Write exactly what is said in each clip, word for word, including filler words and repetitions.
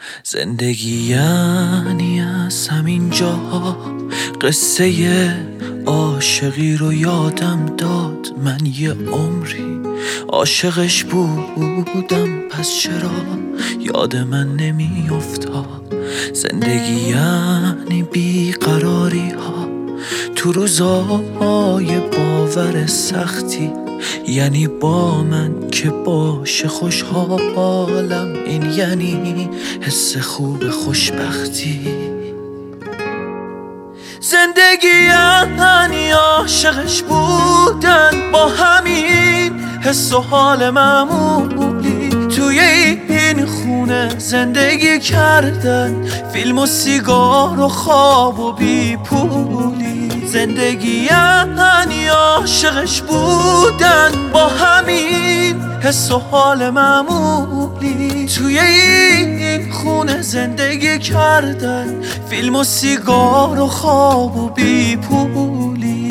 زندگی یعنی از همین جا قصه عاشقی رو یادم داد. من یه عمری عاشقش بودم، پس چرا یاد من نمی افتاد؟ زندگی یعنی بیقراری ها تو روزای باور سختی، یعنی با من که باشه خوشحالم، این یعنی حس خوب خوشبختی. زندگی یعنی عاشقش بودن با همین حس و حال معمولی، توی این خونه زندگی کردن، فیلم و سیگار و خواب و بی پولی. زندگی یعنی عاشقش بودن با همین حس و حال معمولی، توی این خونه زندگی کردن، فیلم و سیگار و خواب و بی پولی.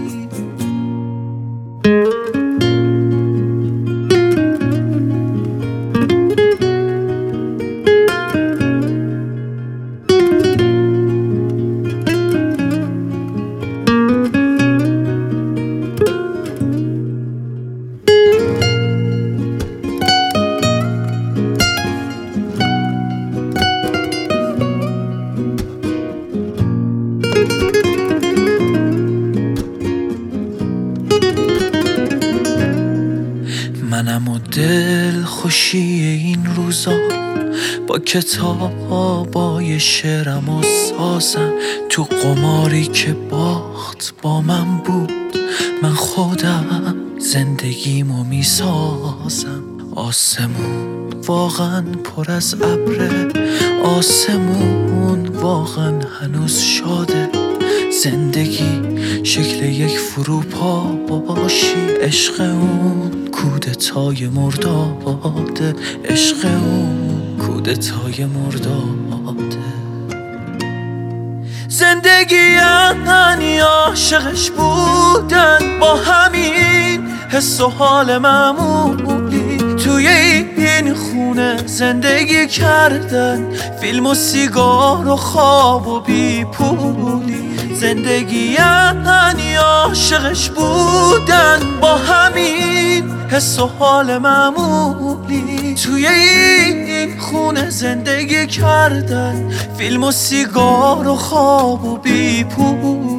منم و دل خوشی این روزا، با کتابای شعرم و سازم، تو قماری که باخت با من بود، من خودم زندگیمو میسازم. آسمون واقعا پر از ابره، آسمون واقعا هنوز شاده. زندگی شکل یک فروپاشی، عشق اون کودتای مرداده، عشق اون کودتای مرداده. زندگی یعنی عاشقش بودن با همین حس و حال معمولی، توی این خونه زندگی کردن، فیلم و سیگار و خواب و بی پولی. زندگی یعنی عاشقش بودن با همین حس و حال معمولی، توی این خونه زندگی کردن، فیلم و سیگار و خواب و بی پولی.